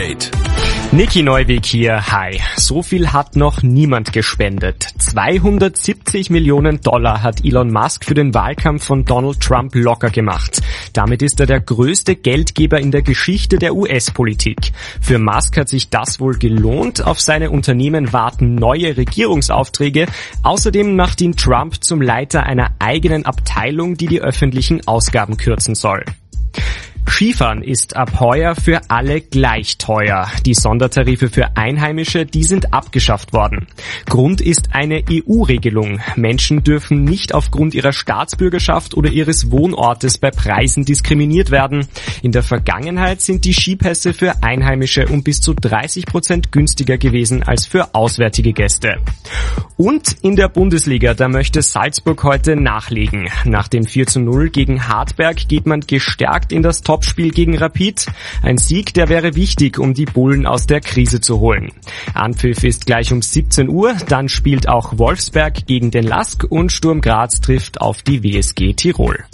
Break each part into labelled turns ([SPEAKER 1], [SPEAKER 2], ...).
[SPEAKER 1] Update.
[SPEAKER 2] Niki Neuweg hier, hi. So viel hat noch niemand gespendet. 270 Millionen $ hat Elon Musk für den Wahlkampf von Donald Trump locker gemacht. Damit ist er der größte Geldgeber in der Geschichte der US-Politik. Für Musk hat sich das wohl gelohnt. Auf seine Unternehmen warten neue Regierungsaufträge. Außerdem macht ihn Trump zum Leiter einer eigenen Abteilung, die öffentlichen Ausgaben kürzen soll. Skifahren ist ab heuer für alle gleich teuer. Die Sondertarife für Einheimische, die sind abgeschafft worden. Grund ist eine EU-Regelung. Menschen dürfen nicht aufgrund ihrer Staatsbürgerschaft oder ihres Wohnortes bei Preisen diskriminiert werden. In der Vergangenheit sind die Skipässe für Einheimische um bis zu 30% günstiger gewesen als für auswärtige Gäste. Und in der Bundesliga, da möchte Salzburg heute nachlegen. Nach dem 4:0 gegen Hartberg geht man gestärkt in das Topspiel gegen Rapid. Ein Sieg, der wäre wichtig, um die Bullen aus der Krise zu holen. Anpfiff ist gleich um 17 Uhr, dann spielt auch Wolfsberg gegen den LASK und Sturm Graz trifft auf die WSG Tirol.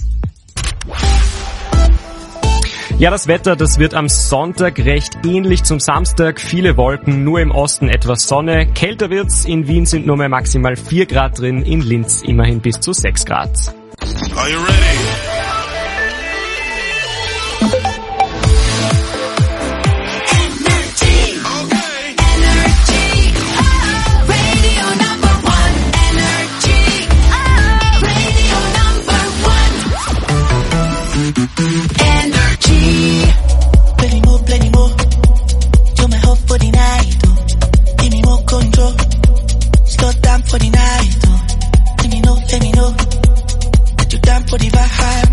[SPEAKER 2] Ja, das Wetter, das wird am Sonntag recht ähnlich zum Samstag. Viele Wolken, nur im Osten etwas Sonne. Kälter wird's, in Wien sind nur mehr maximal 4 Grad drin, in Linz immerhin bis zu 6 Grad.
[SPEAKER 1] Are you ready?
[SPEAKER 3] Plenty more. You're my hope for the night, oh. Give me more control. Slow down for the night, oh. Let me know. That you're down for the vibe.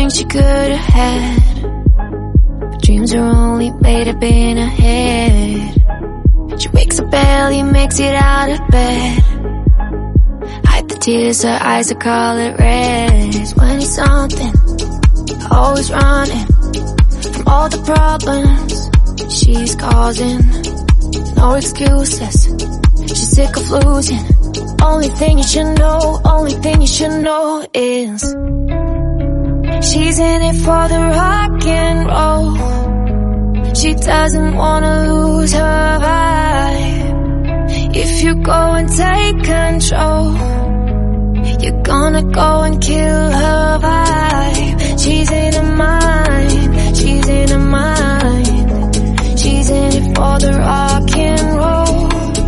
[SPEAKER 4] things she could've had, but dreams are only made up in her head. She wakes up early, makes it out of bed, hide the tears, her eyes are colored red. 20-something, always running from all the problems she's causing. No excuses, she's sick of losing. Only thing you should know, only thing you should know is she's in it for the rock and roll. She doesn't wanna lose her vibe. If you go and take control, you're gonna go and kill her vibe. She's in her mind, she's in her mind. She's in it for the rock and roll.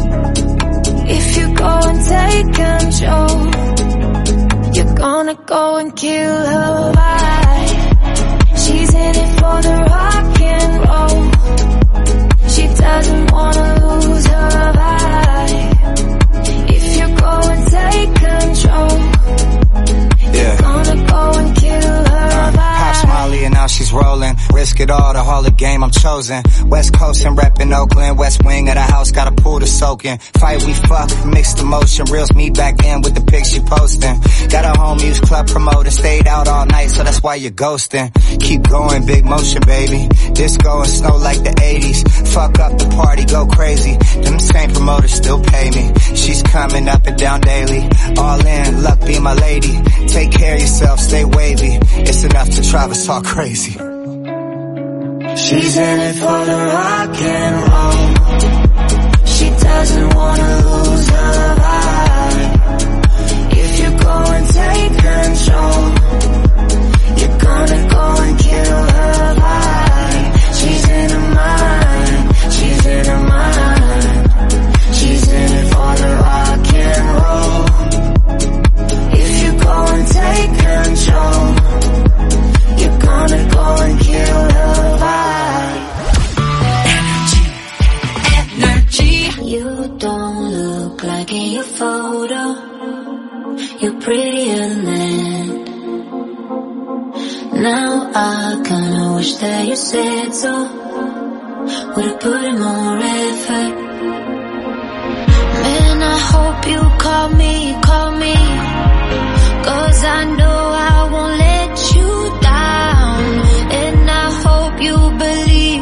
[SPEAKER 4] If you go and take control, you're gonna go and kill her vibe. She's in it for the rock and roll. She doesn't wanna lose her vibe. If you go and take control, you're gonna go and kill her vibe.
[SPEAKER 5] Pops Molly and now she's rolling. Risk it all, the Hall of Game I'm chosen. West Coast and reppin' Oakland. West wing of the house, got a pool to soak in. Fight we fuck, mixed emotion. Reels me back in with the pics she posting. Got a home use club promoter. Stayed out all night, so that's why you're ghosting. Keep going, big motion, baby. Disco and snow like the 80s. Fuck up the party, go crazy. Them same promoters still pay me. She's coming up and down daily. All in, luck be my lady. Take care of yourself, stay wavy. It's enough to drive us all crazy.
[SPEAKER 4] She's in it for the rock and roll. She doesn't wanna lose her vibe. If you go and take control, you're gonna go and kill her vibe. She's in her mind, she's in her mind. She's in it for the rock and roll. If you go and take control, you're gonna go and kill her vibe. Energy. You don't look like in your photo. You're prettier than that. Now I kinda wish that you said so. Would've put in more effort. Man, I hope you call me, 'cause I know I won't let you down. And I hope you believe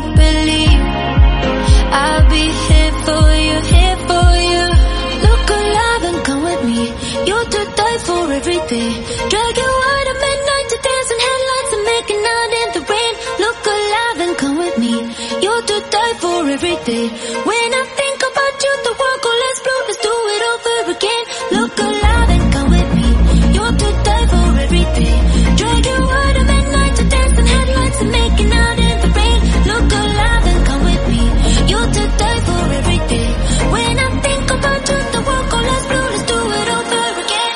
[SPEAKER 4] I'll be here for you, here for you. Look alive and come with me. You're to die for every day. Drag you out at midnight to dance in headlights and making out in the rain. Look alive and come with me. You're to die for every day. When I think about you, the world goes less blue. Let's do it over again. Look alive and come with me. You're to die for every day. Drag you out at midnight to dance in headlights and making out in the rain. Look alive and come with me. You're to die for every day. When I think about you, the world goes less blue. Let's do it over again.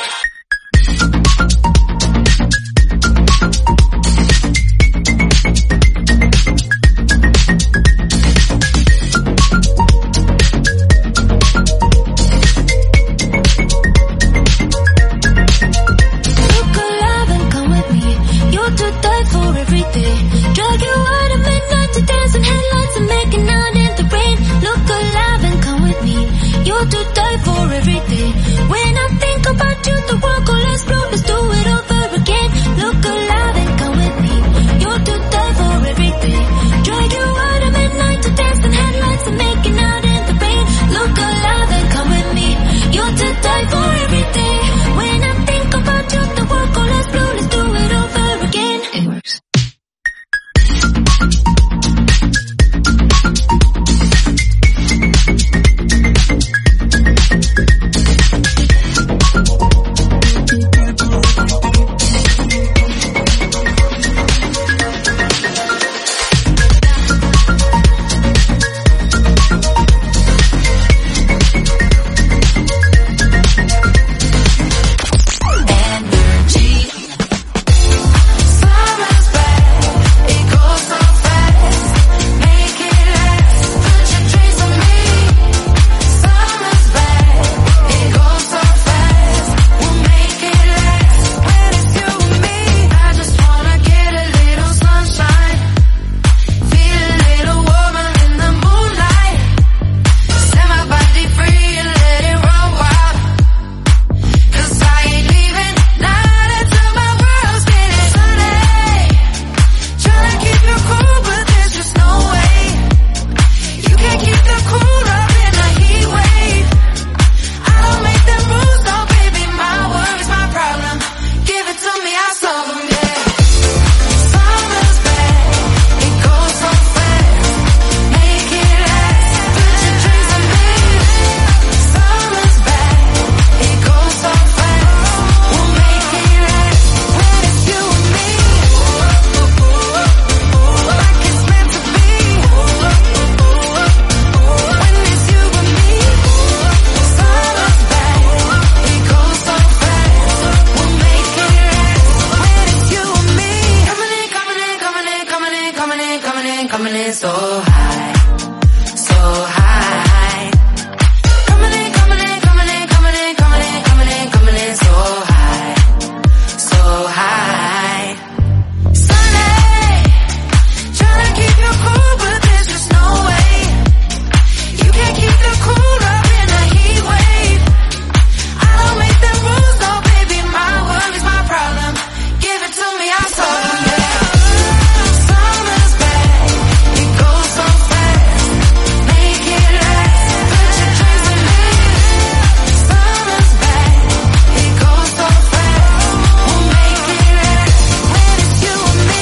[SPEAKER 4] high, so high. Coming in, coming in, coming in, coming in, coming in, coming in, coming in, so high, so high. Sunday, trying to keep you cool, but there's just no way. You can't keep the cool up in a heat wave. I don't make the rules, no baby, my worries, my problem. Give it to me, I'll solve them, yeah. Summer's back, it goes so fast. Make it last, put your dreams with me. Summer's back, it goes so fast. We'll make it last when it's you and me.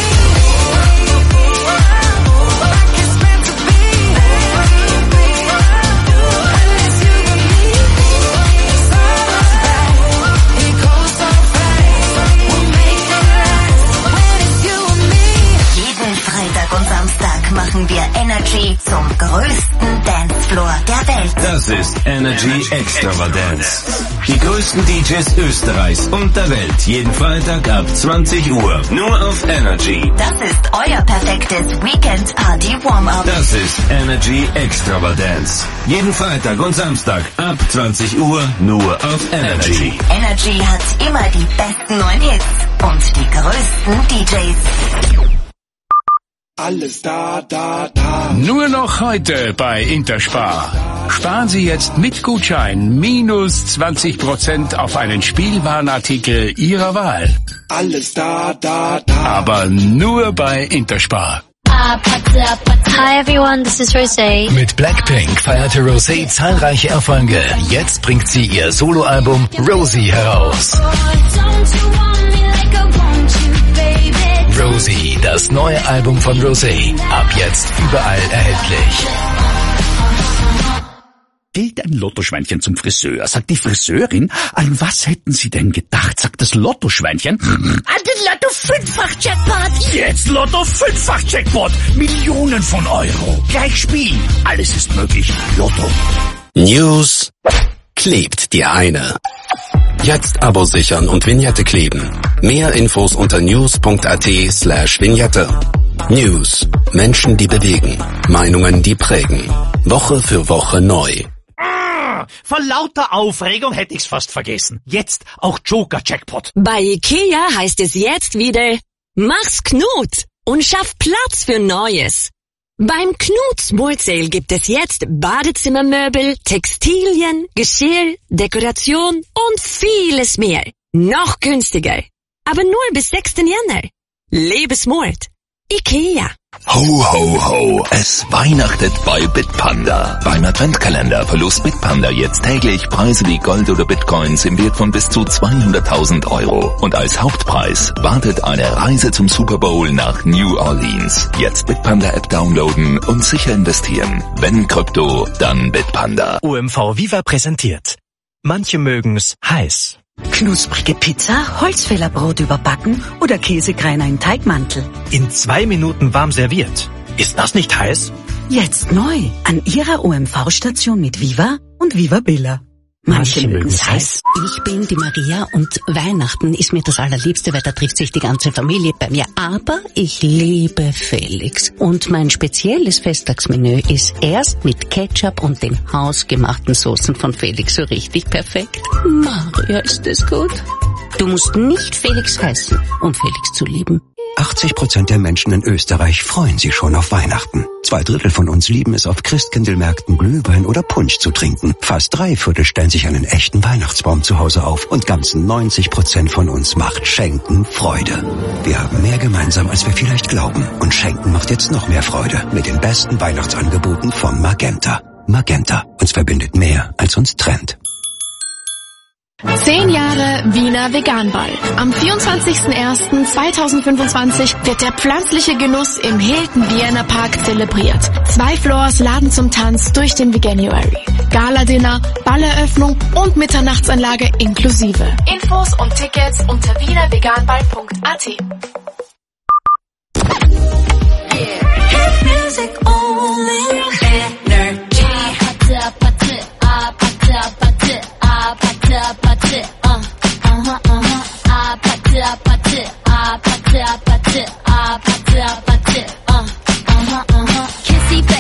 [SPEAKER 4] Like it's meant to be. When it's you and me. Summer's back, it goes so fast. We'll make it last when it's you and me.
[SPEAKER 6] Jeden Freitag und Samstag machen wir Energy zum größten Dancefloor der Welt.
[SPEAKER 7] Das ist Energy Extravagance. Die größten DJs Österreichs und der Welt. Jeden Freitag ab 20 Uhr. Nur auf Energy.
[SPEAKER 6] Das ist euer perfektes Weekend-Party-Warm-Up.
[SPEAKER 7] Das ist Energy Extravagance. Jeden Freitag und Samstag ab 20 Uhr. Nur auf Energy.
[SPEAKER 6] Energy hat immer die besten neuen Hits und die größten DJs.
[SPEAKER 8] Alles da, da, da.
[SPEAKER 9] Nur noch heute bei Interspar. Sparen Sie jetzt mit Gutschein minus 20% auf einen Spielwarenartikel Ihrer Wahl.
[SPEAKER 8] Alles da, da, da.
[SPEAKER 9] Aber nur bei Interspar.
[SPEAKER 10] Hi everyone, this is Rosé.
[SPEAKER 11] Mit Blackpink feierte Rosé zahlreiche Erfolge. Jetzt bringt sie ihr Soloalbum Rosie heraus. Rosie, das neue Album von Rosé. Ab jetzt überall erhältlich.
[SPEAKER 12] Geht ein Lottoschweinchen zum Friseur, sagt die Friseurin, an was hätten Sie denn gedacht, sagt das Lottoschweinchen. An den Lotto-5-fach-Jackpot. Jetzt Lotto-5-fach-Jackpot. Millionen von Euro. Gleich spielen. Alles ist möglich. Lotto.
[SPEAKER 13] News klebt dir eine. Jetzt Abo sichern und Vignette kleben. Mehr Infos unter news.at/Vignette. News. Menschen, die bewegen. Meinungen, die prägen. Woche für Woche neu.
[SPEAKER 14] Vor lauter Aufregung hätte ich's fast vergessen. Jetzt auch Joker-Jackpot.
[SPEAKER 15] Bei IKEA heißt es jetzt wieder, mach's Knut und schaff Platz für Neues. Beim Knut Smart Sale gibt es jetzt Badezimmermöbel, Textilien, Geschirr, Dekoration und vieles mehr. Noch günstiger. Aber nur bis 6. Jänner. Lebe smart. IKEA.
[SPEAKER 16] Ho, ho, ho. Es weihnachtet bei Bitpanda. Beim Adventkalender verlost Bitpanda jetzt täglich Preise wie Gold oder Bitcoins im Wert von bis zu 200.000 Euro. Und als Hauptpreis wartet eine Reise zum Super Bowl nach New Orleans. Jetzt Bitpanda-App downloaden und sicher investieren. Wenn Krypto, dann Bitpanda.
[SPEAKER 17] OMV Viva präsentiert. Manche mögen's heiß.
[SPEAKER 18] Knusprige Pizza, Holzfällerbrot überbacken oder Käsekreiner im Teigmantel.
[SPEAKER 17] In 2 Minuten warm serviert. Ist das nicht heiß?
[SPEAKER 18] Jetzt neu an Ihrer OMV-Station mit Viva und Viva Billa. Manche mögen's heiß.
[SPEAKER 19] Ich bin die Maria und Weihnachten ist mir das Allerliebste, weil da trifft sich die ganze Familie bei mir. Aber ich liebe Felix. Und mein spezielles Festtagsmenü ist erst mit Ketchup und den hausgemachten Soßen von Felix so richtig perfekt. Maria, ist das gut? Du musst nicht Felix heißen, um Felix zu lieben.
[SPEAKER 20] 80% der Menschen in Österreich freuen sich schon auf Weihnachten. 2/3 von uns lieben es, auf Christkindlmärkten Glühwein oder Punsch zu trinken. Fast 3/4 stellen sich einen echten Weihnachtsbaum zu Hause auf. Und ganzen 90% von uns macht Schenken Freude. Wir haben mehr gemeinsam, als wir vielleicht glauben. Und Schenken macht jetzt noch mehr Freude mit den besten Weihnachtsangeboten von Magenta. Magenta. Uns verbindet mehr, als uns trennt.
[SPEAKER 21] 10 Jahre Wiener Veganball. Am 24.01.2025 wird der pflanzliche Genuss im Hilton Vienna Park zelebriert. 2 Floors laden zum Tanz durch den Veganuary. Gala-Dinner, Balleröffnung und Mitternachtsanlage inklusive. Infos und Tickets unter wienerveganball.at.
[SPEAKER 4] Kissy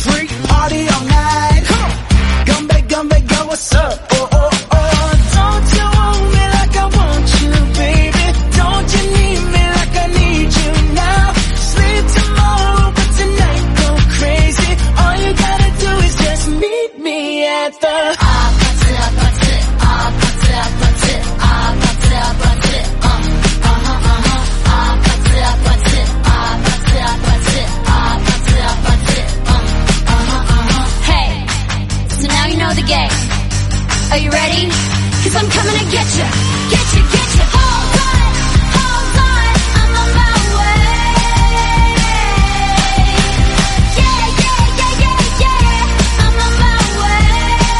[SPEAKER 8] freak, party all night. Come on. Come back, girl, what's up? Oh, oh, oh. Don't you want me like I want you, baby? Don't you need me like I need you now? Sleep tomorrow, but tonight go crazy. All you gotta do is just meet me at the
[SPEAKER 4] the game. Are you ready? 'Cause I'm coming to get you. Get you, get you. Hold on, I'm on my way. Yeah, yeah, yeah, yeah, yeah, I'm on my way.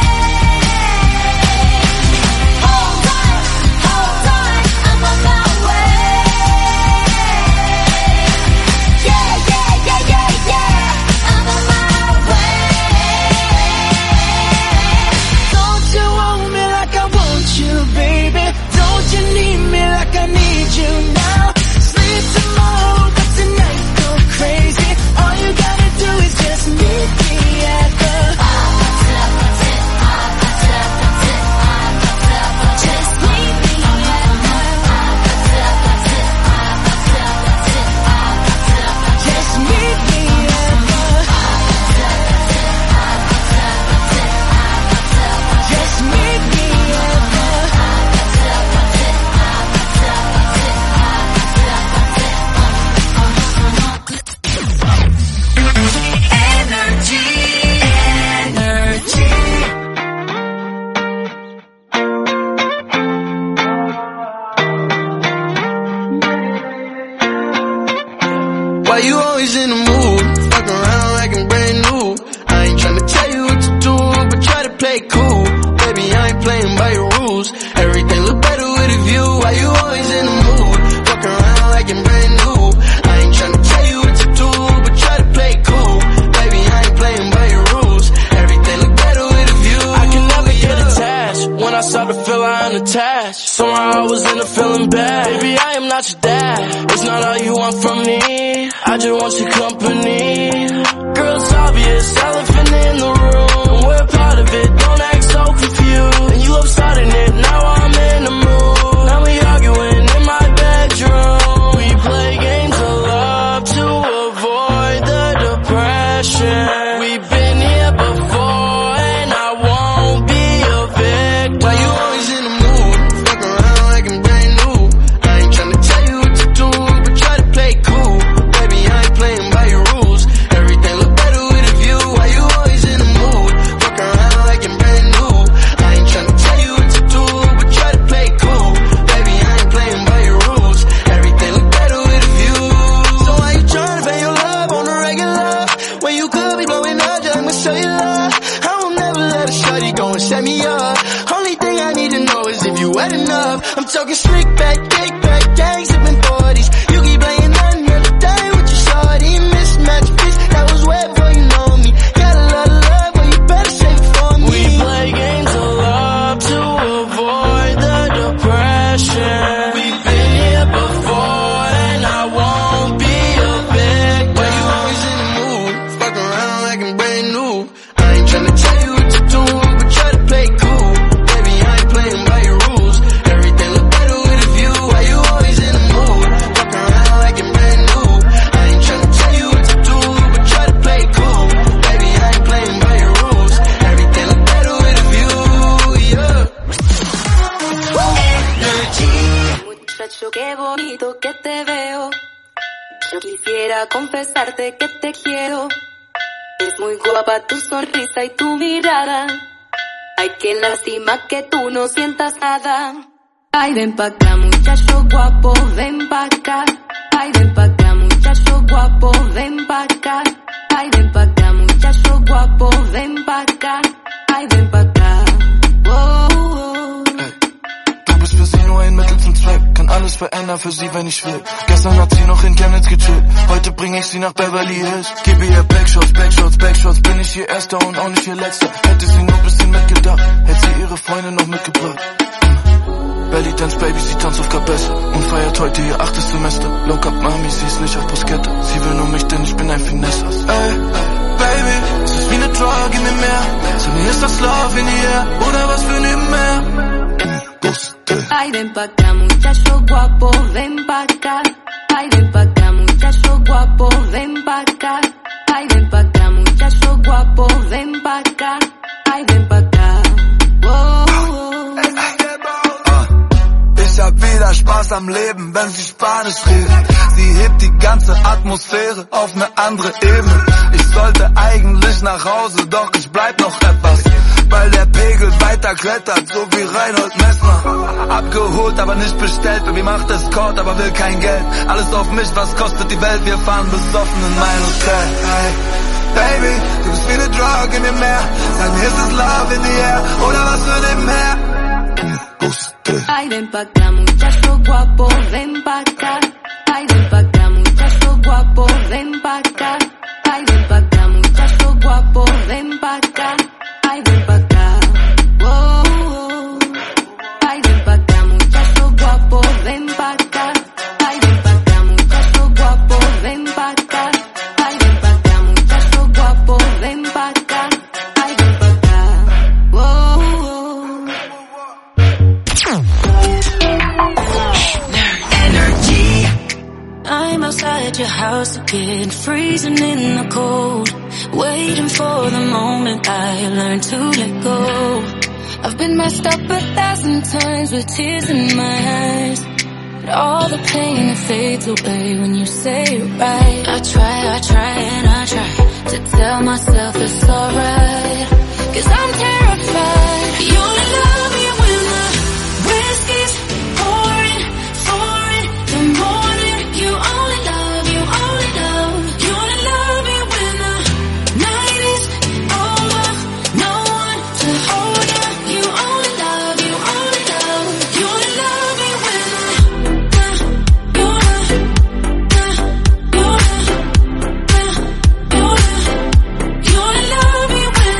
[SPEAKER 4] Hold on, I'm on my way. Yeah, yeah, yeah, yeah, yeah, I'm on my way. You, baby, don't you need me like I need you now? Sleep tomorrow, but tonight go crazy. All you gotta do is just meet me at the just meet me at just meet me at just meet me.
[SPEAKER 2] Why you always in the mood? Fuck around like I'm brand new. I ain't tryna tell you what to do, but try to play cool. Baby, I ain't playing by your rules. Everything look better with a view. Why you always in the mood? Fuck around like I'm brand new. I ain't tryna tell you what to do, but try to play cool. Baby, I ain't playing by your rules. Everything look better with a view.
[SPEAKER 22] I can never get attached. When I start to feel I'm unattached, somehow I was in a feeling bad. Baby, I am not your dad. It's not all you want from me. I just want your company. Girl, it's obvious, elephant in the room. We're part of it, don't act so confused. And you love starting it, now I'm in the mood. Now we arguing in my bedroom. We play games of love to avoid the depression. We've been here before and I won't be a victim.
[SPEAKER 2] Why you always in the mood? Fuck around like I'm brand new. I ain't tryna tell you what to do, but try to play cool. Baby, I ain't playing by your rules. Everything look better with a view. Why you always in the mood? Fuck around like I'm brand new. I ain't tryna tell you what to do, but try to play cool. Baby, I ain't playing by your rules. Everything look better with a view. So why you tryna pay your love on the regular? When you could be blowing up, just I'ma show you love. I will never let a shorty go and set me up. Only thing I need to know is if you wet enough. I'm talking slick back, kick back, gang sipping 40s. You keep playing another day with your shorty. Mismatch bitch, that was wet before you know me. Got a lot of love, but you better save it for me.
[SPEAKER 22] We play games of love to avoid the depression. We've been here before and I won't be a victim.
[SPEAKER 2] Why you always in the mood? Fuck around like I'm brand new. I ain't tryna tell you what to do, but try to play cool. Baby, I ain't playing by your rules. Everything look better with a view. Why you always in the mood? Fuck around like I'm brand new. I ain't tryna tell you what to do, but try to play cool. Baby, I ain't playing by your rules. Everything look better with a view, yeah.
[SPEAKER 23] Muchacho, qué bonito que te veo. Yo quisiera confesarte que te quiero. Es muy guapa tu sonrisa y tu mirada. Ay, qué lástima que tú no sientas nada. Ay, ven pa' acá, muchacho guapo, ven pa' acá. Ay, ven pa' acá, muchacho guapo, ven pa' acá. Ay, ven pa' acá, muchacho guapo, ven pa' acá. Ay, ven pa' acá. Oh, oh.
[SPEAKER 24] Du bist für sie nur ein Mittel zum Zweck. Kann alles verändern für sie, wenn ich will. Gestern hat sie noch in Chemnitz gechillt. Heute bring ich sie nach Beverly Hills. Gebe ihr Backshots, Backshots, Backshots. Bin ich ihr Erster und auch nicht ihr Letzter. Hätte sie nur ein bisschen mitgedacht, hätte sie ihre Freunde noch mitgebracht. Belly Dance Baby, sie tanzt auf Cabessa und feiert heute ihr 8. Semester. Low-Cut Mami, sie ist nicht auf Bruschetta. Sie will nur mich, denn ich bin ein Finesse. Ey, Baby, drug, gib mir mehr. Sag mir, ist das Love in the air oder was für nebenher?
[SPEAKER 23] Ay, ven pa' acá, muchacho guapo, ven pa' acá. Ay, ven pa' acá, muchacho guapo, ven pa' acá. Ay, ven pa' acá, muchacho guapo, ven pa' acá. Ay, ven pa' acá.
[SPEAKER 24] Ich hab wieder Spaß am Leben, wenn sie Spanisch redet. Sie hebt die ganze Atmosphäre auf eine andere Ebene. Ich sollte eigentlich nach Hause, doch ich bleib noch etwas, weil der Pegel weiter klettert, so wie Reinhold Messner. Abgeholt, aber nicht bestellt, Baby macht Escort, aber will kein Geld. Alles auf mich, was kostet die Welt, wir fahren besoffen in mein Hotel. Hey, Baby, du bist wie ne Drug in mir mehr. Sag mir, ist das Love in the air oder was für nebenher?
[SPEAKER 23] Ay, ven pa' acá, muchacho guapo, ven pa' acá. Ay, ven pa' acá, muchacho guapo, ven pa' acá. Ay, ven pa' acá, muchacho guapo, ven pa' acá. Ay, ven pa' acá. Ay, ven pa' acá, muchacho guapo, ven pa' acá. Ay, ven pa' acá, muchacho guapo, ven pa' acá. Ay, ven pa' acá, muchacho guapo, ven pa' acá. Ay, ven pa' acá.
[SPEAKER 1] I'm outside your house again, freezing in the cold, waiting for the moment I learn to let go. I've been messed up 1,000 times with tears in my eyes, but all the pain it fades away when you say it right. I try and I try to tell myself it's alright, 'cause I'm terrified. You only love me when the whiskey's pouring, the morning. You only love, you only love. You only love me when the night is over, no one to hold you. You only love, you only love. You only love me when you only love me when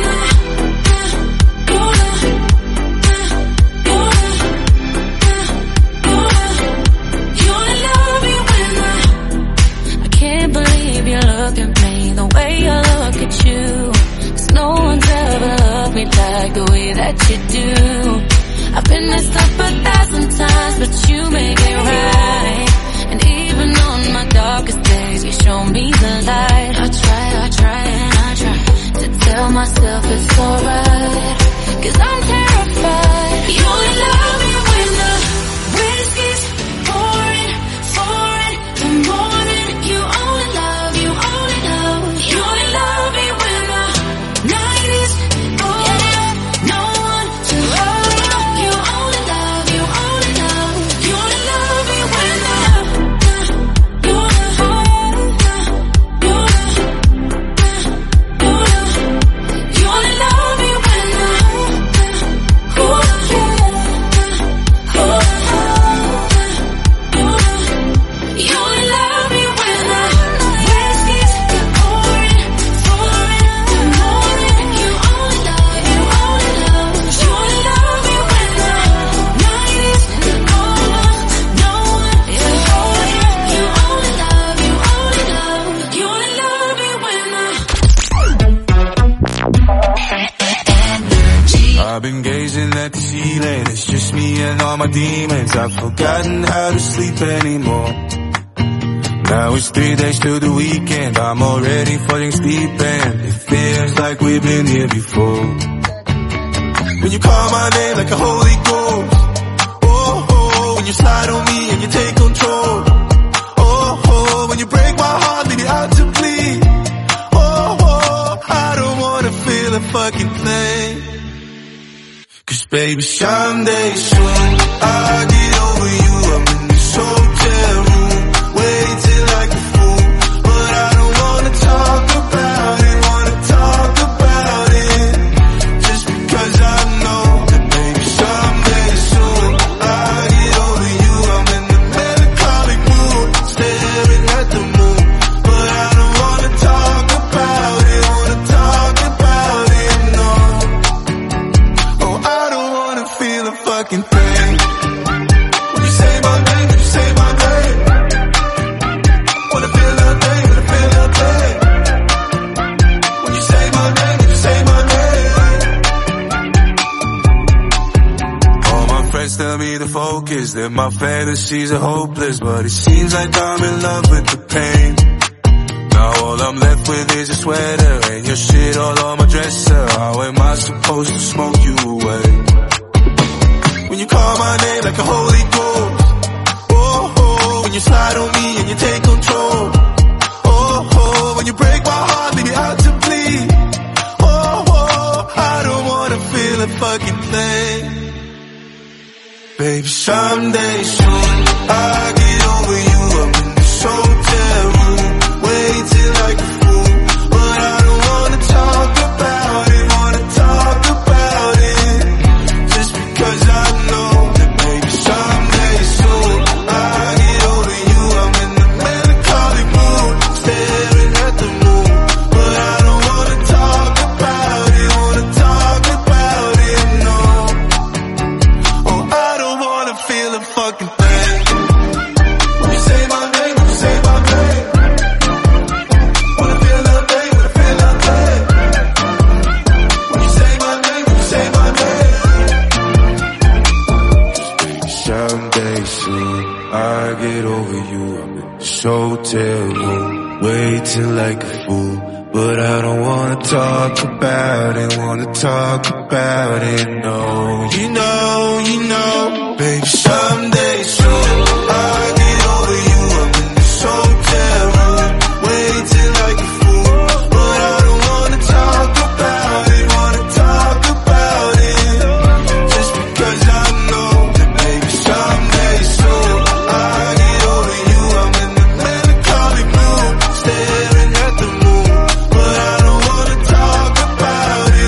[SPEAKER 1] I can't believe you look at me the way I look at you, 'cause no one's ever loved me like the way that you do. I've been messed up 1,000 times, but you make it right. And even on my darkest days, you show me the light. I try and I try to tell myself it's alright, 'cause I'm terrified. You only love me when the whiskey's pouring, the morning. You only love, you only love. You only love me when the night is over, no one to hold you. You only love, you only love. You only love me when the you only love me when the you only love me when the whiskey's pouring, the morning. You only love, you only love. You only love me when the night is over, no one to hold you. You only love, you only love. You only love me when
[SPEAKER 24] I've been gazing at the ceiling, it's just me and all my demons. I've forgotten how to sleep anymore. Now it's 3 days to the weekend, I'm already falling asleep and it feels like we've been here before. When you call my name like a holy ghost, oh, oh, when you slide on me and you take control, oh, oh, when you break my heart, leave me out to bleed, oh, oh, I don't wanna feel a fucking thing. 'Cause baby, someday soon I'll get over you. I'm in this hotel room, waiting like a fool, but I don't wanna talk about it, just because I know that baby, someday soon I'll get over you. I'm in the melancholic mood, staring at the moon, but I don't wanna talk about it, no. Oh, I don't wanna feel a fucking thing.
[SPEAKER 3] focus, that my fantasies are hopeless, but it seems like I'm in love with the pain. Now all I'm left with is a sweater and your shit all on my dresser. How am I supposed to smoke you away? When you call my name like a holy ghost, oh, oh, when you slide on me and you take control, oh, oh, when you break my heart, leave me out to bleed, oh, oh, I don't wanna feel a fucking thing. Baby, someday soon, I'll get over you. I'm in this hotel room, waiting like a fool, but I don't wanna talk about it, just because I know that maybe someday soon, I'll get over you. I'm in the melancholy mood, staring at the moon, but I don't wanna talk about it, no. Oh, I don't wanna feel a fucking thing. When you say my name, when you say my name, wanna feel nothing, wanna feel nothing. When you say my name, when you say my name. Someday soon, I'll get over you. I'm in this hotel room, waiting like a fool, but I don't wanna talk about it, no. You know, baby, someday soon, I'll get over you. I'm in this hotel room, waiting like a fool, but I don't wanna talk about it, just because I know that maybe someday soon, I'll get over you. I'm in the melancholy mood, staring at the moon, but I don't wanna talk about it,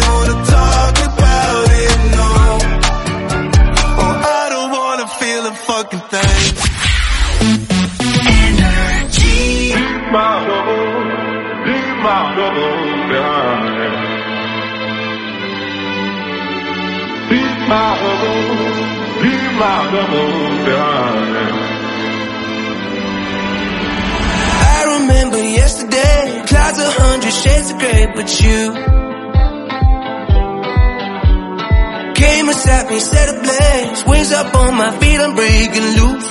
[SPEAKER 3] no. Oh, I don't wanna feel a fucking thing. Energy. Leave my trouble behind. Leave my trouble behind.
[SPEAKER 8] I remember yesterday, clouds 100 shades of gray, but you came and sat me, set ablaze, wings up on my feet, I'm breaking loose.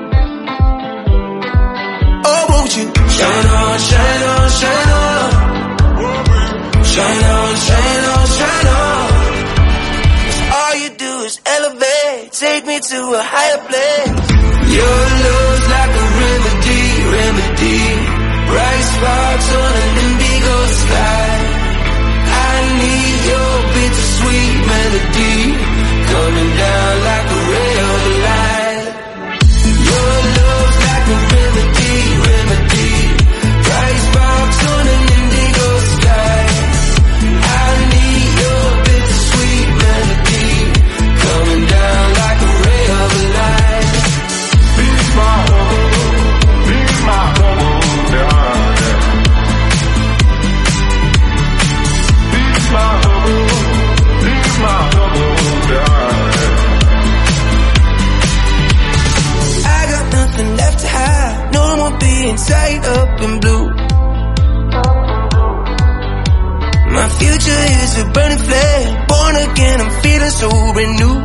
[SPEAKER 8] Oh, won't you shine on, shine on, shine on, shine on, shine on, shine on. 'Cause all you do is elevate, take me to a higher place. Your love's like a remedy, bright sparks on an indigo sky. I need your bittersweet melody, coming down like a ray of light. Your love's like a remedy, bright sparks on an indigo sky. I need your bittersweet melody, coming down like a ray of light.
[SPEAKER 3] Leave my trouble behind. Leave my trouble behind.
[SPEAKER 8] I got nothing left to hide, no more being tied up in blue. My future is a burning flame, born again, I'm feeling so renewed.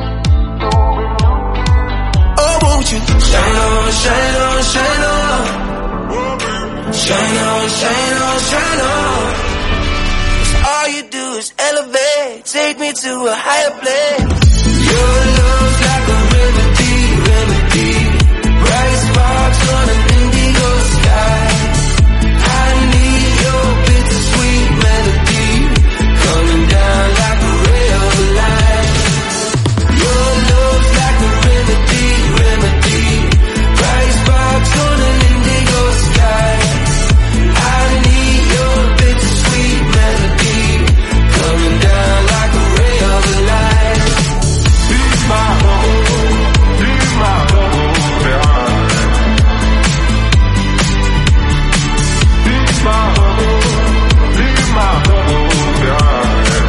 [SPEAKER 8] Oh, won't you shine on, shine on, shine on, shine on, shine on, shine on. 'Cause all you do is elevate, take me to a higher place. Your love's like a remedy, bright sparks on an indigo sky. I need your bittersweet melody, coming down like a ray of light. Your love's like a remedy, bright sparks on an indigo sky. I need your bittersweet melody, coming down like a ray of light.
[SPEAKER 3] Leave my trouble behind. Leave my trouble behind.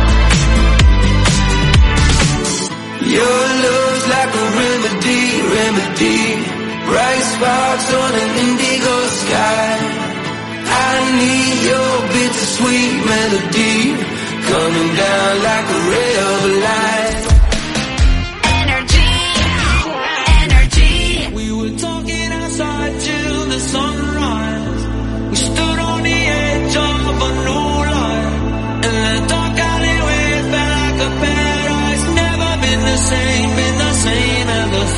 [SPEAKER 8] Your love's like a remedy, bright sparks on an indigo sky. I need your bittersweet melody, coming down like a ray of light.
[SPEAKER 21] Energy.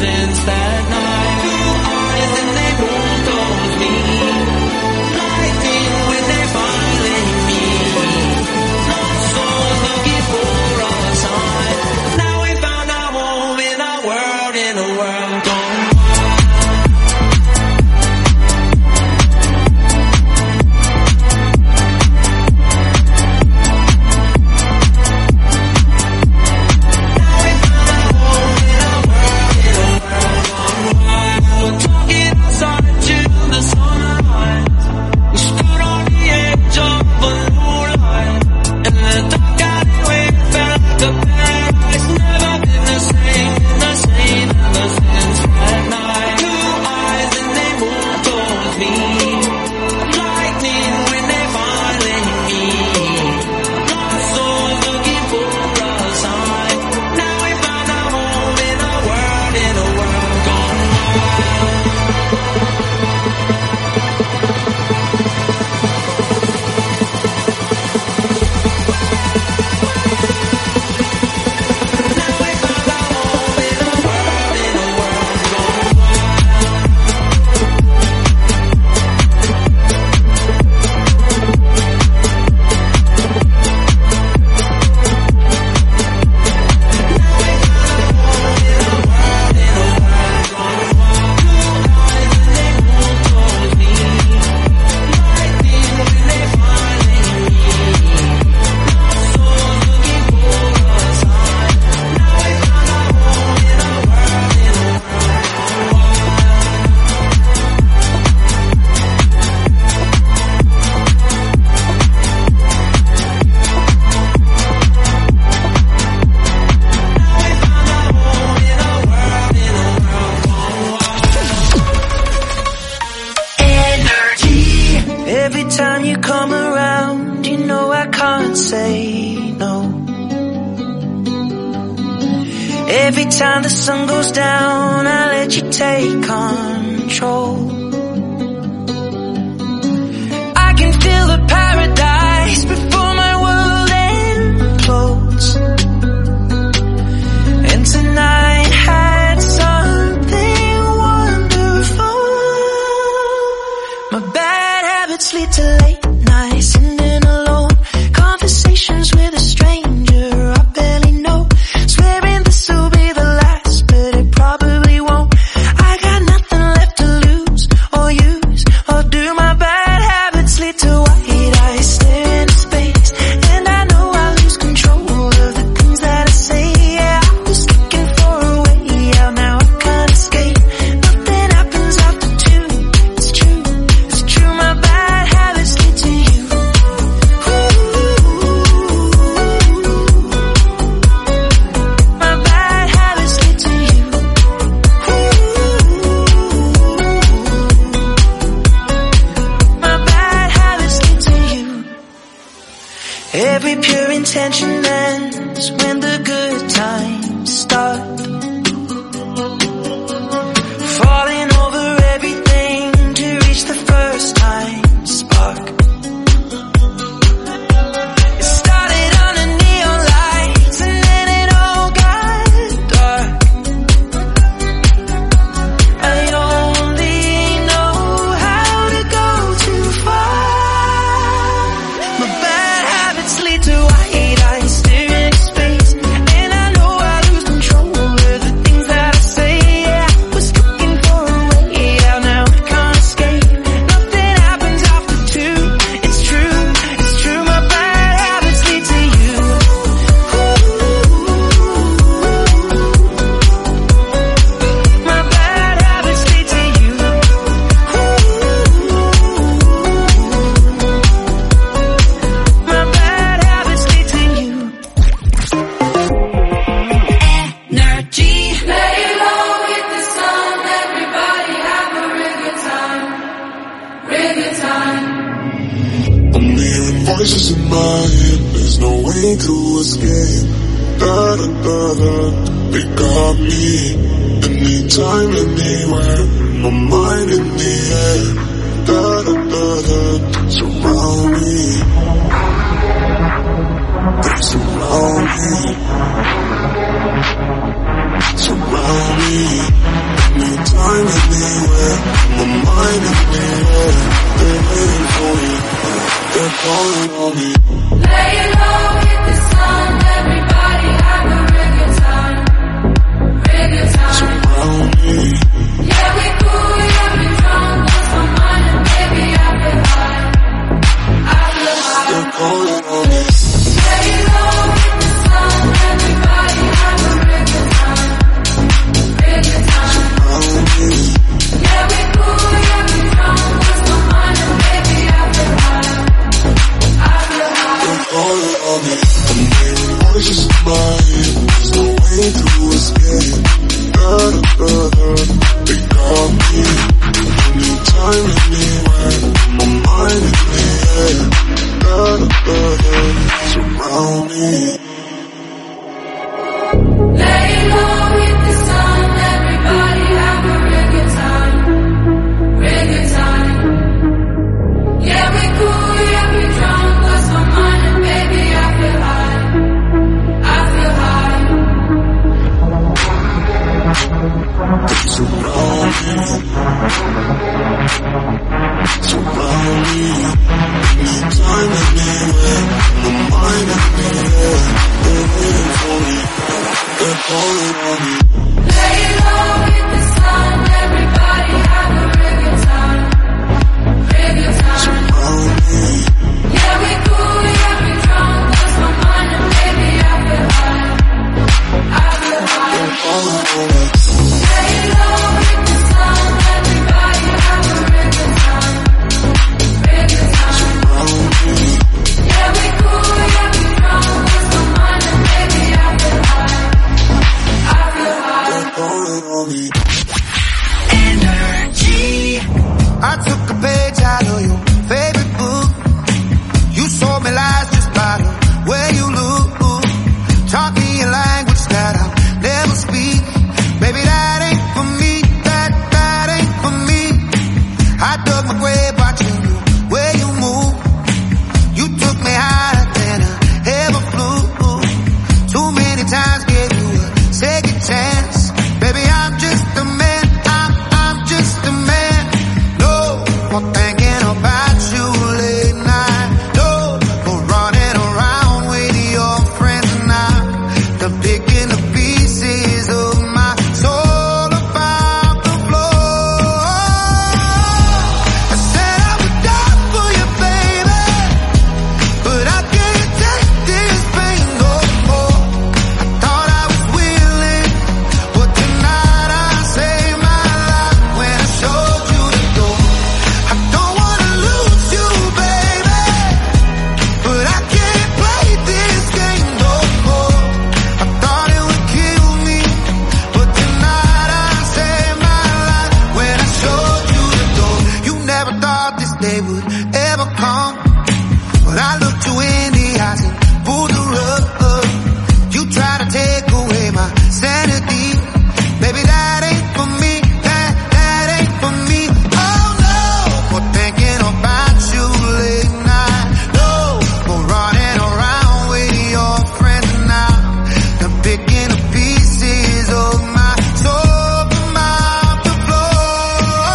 [SPEAKER 8] since that night. Blue eyes and they won't towards me. Lightning when they finally meet. Lost souls looking for a sign. Now we found our home in a world gone wild. Every time the sun goes down, I let you take control. I can feel the paradise before my world implodes. And tonight had something wonderful. My bad habits lead to late nights, sitting alone, conversations with a stranger I barely know. Swearing this will be the last, but it probably won't. I got nothing left to lose or use, or do my bad habits lead to white eyes stare into space? And I know I lose control of the things that I say. Yeah, I was looking for a way out, now I can't escape. Nothing happens after two. It's true, my bad habits lead to you. My bad habits lead to you. My bad habits lead to you. Every pure intention ends when the good times start. Falling over everything to reach the first time spark. It started under neon lights and then it all got dark. I only know how to go too far. My bad habits lead to white eyes staring into space, and I know I lose control of the things that I say. Yeah, I was looking for a way out, now I can't escape. Nothing happens after two. It's true, my bad habits lead to you. My bad habits lead to you. My bad habits lead to you. Energy. Lay low with the sun, everybody have a real good time. Real good time.
[SPEAKER 3] I'm hearing voices in my head, there's no way to escape. Da da da da, they got me. Anytime, anywhere, my mind in the air. Da da da da, surround me. They surround me. Surround me. me. I'm hearing voices in my head, there's no way to escape. They got me. Anytime, anywhere, my mind in the air. Surround me.
[SPEAKER 1] Lay low with the sun, everybody have a real good time, real good time. Yeah, we cool, yeah, we drunk, lost my mind, and baby, I feel high, I feel high.
[SPEAKER 3] Surround me, surround me. Anytime, anywhere, my mind in the air. They're waiting for me, they're calling on me.
[SPEAKER 1] Lay low with the sun, everybody have a real good time, real good time.
[SPEAKER 3] Surround me.
[SPEAKER 1] Yeah, we cool, yeah, we drunk, lost my mind, and baby, I feel high, I feel high.
[SPEAKER 3] They're calling on me.
[SPEAKER 1] Lay low with the sun, everybody have a real good time, real good time.
[SPEAKER 3] Surround me.
[SPEAKER 1] Yeah, we cool, yeah, we drunk, lost my mind, and baby, I feel high, I feel high.
[SPEAKER 3] They're calling on me.
[SPEAKER 8] Energy. I took a page out of your favorite book. You sold me lies just by the way you look. Taught me a language that I'll never speak. Baby, that ain't for me. That ain't for me. I dug my grave watching you where you move. You took me higher than I ever flew. Too many times gave you a second chance. Baby, I'm just a man. I'm just a man. No more thinking about you late night. No more running around with your friends now. They're picking the pieces of my soul about the floor. I said I would die for you, baby, but I can't take this pain no more. I thought I was willing, but tonight I saved my life when I showed you the door. I don't wanna lose you, baby, but I can't play this game no more. I thought it would kill me, but tonight I saved my life when I showed you the door. You never thought this day would ever come, but I looked you in the eyes and pulled the rug up. You try to take away my sanity. Baby, that ain't for me. That ain't for me. Oh no, more thinking about you late night. No more running around with your friends now. They're picking the pieces of my soul from out the floor.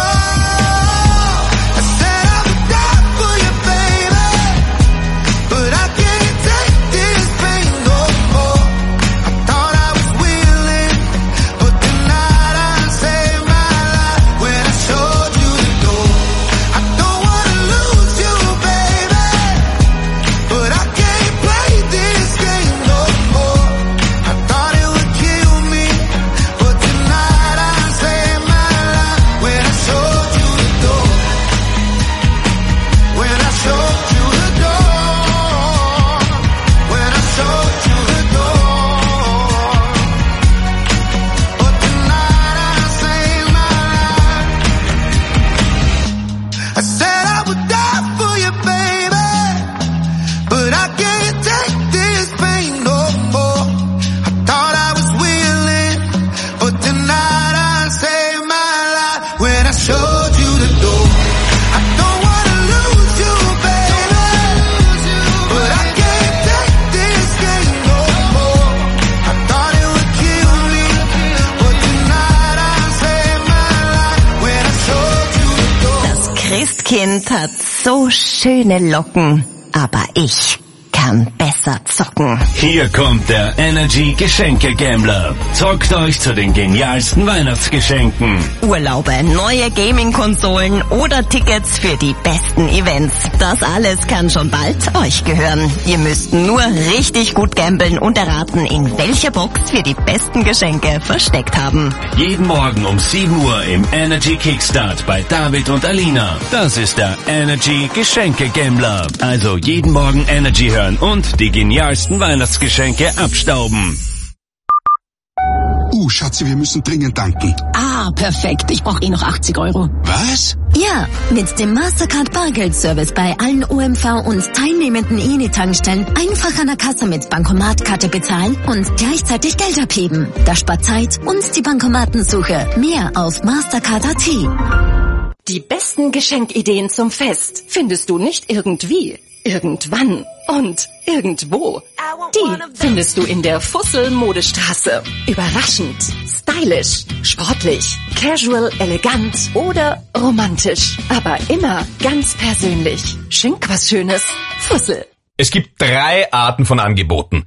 [SPEAKER 8] I said I would die for you, baby, but I can't take this pain no more. I thought I was willing, but tonight I saved my life when I showed you the door. I don't wanna lose you, baby, but I can't play this game no more. I thought it would kill me, but tonight I saved my life when I showed you the door. When I showed you the door. When I showed you the door. But tonight I saved my life. I said I would die for you, baby, but I can't take this pain no more. I thought I was willing, but tonight I saved my life when I showed you the door. I don't wanna lose you, baby, but I can't take this game no more. I thought it would kill me, but tonight I saved my life when I showed you the door.
[SPEAKER 5] Das Christkind hat so schöne Locken, aber ich kann besser zocken.
[SPEAKER 11] Hier kommt der Energy Geschenke Gambler. Zockt euch zu den genialsten Weihnachtsgeschenken.
[SPEAKER 5] Urlaube, neue Gaming-Konsolen oder Tickets für die besten Events. Das alles kann schon bald euch gehören. Ihr müsst nur richtig gut gambeln und erraten, in welcher Box wir die besten Geschenke versteckt haben.
[SPEAKER 11] Jeden Morgen um 7 Uhr im Energy Kickstart bei David und Alina. Das ist der Energy Geschenke Gambler. Also jeden Morgen Energy hören
[SPEAKER 6] feiern und die genialsten Weihnachtsgeschenke abstauben.
[SPEAKER 7] Schatzi, wir müssen dringend tanken.
[SPEAKER 9] Ah, perfekt. Ich brauche noch 80 €.
[SPEAKER 7] Was?
[SPEAKER 5] Ja, mit dem Mastercard Bargeldservice bei allen OMV und teilnehmenden Eni-Tankstellen einfach an der Kasse mit Bankomatkarte bezahlen und gleichzeitig Geld abheben. Das spart Zeit und die Bankomatensuche. Mehr auf Mastercard.at.
[SPEAKER 10] Die besten Geschenkideen zum Fest findest du nicht irgendwie, irgendwann und irgendwo. Die findest du in der Fussel-Modestraße. Überraschend, stylisch, sportlich, casual, elegant oder romantisch. Aber immer ganz persönlich. Schenk was Schönes. Fussel.
[SPEAKER 25] Es gibt 3 Arten von Angeboten.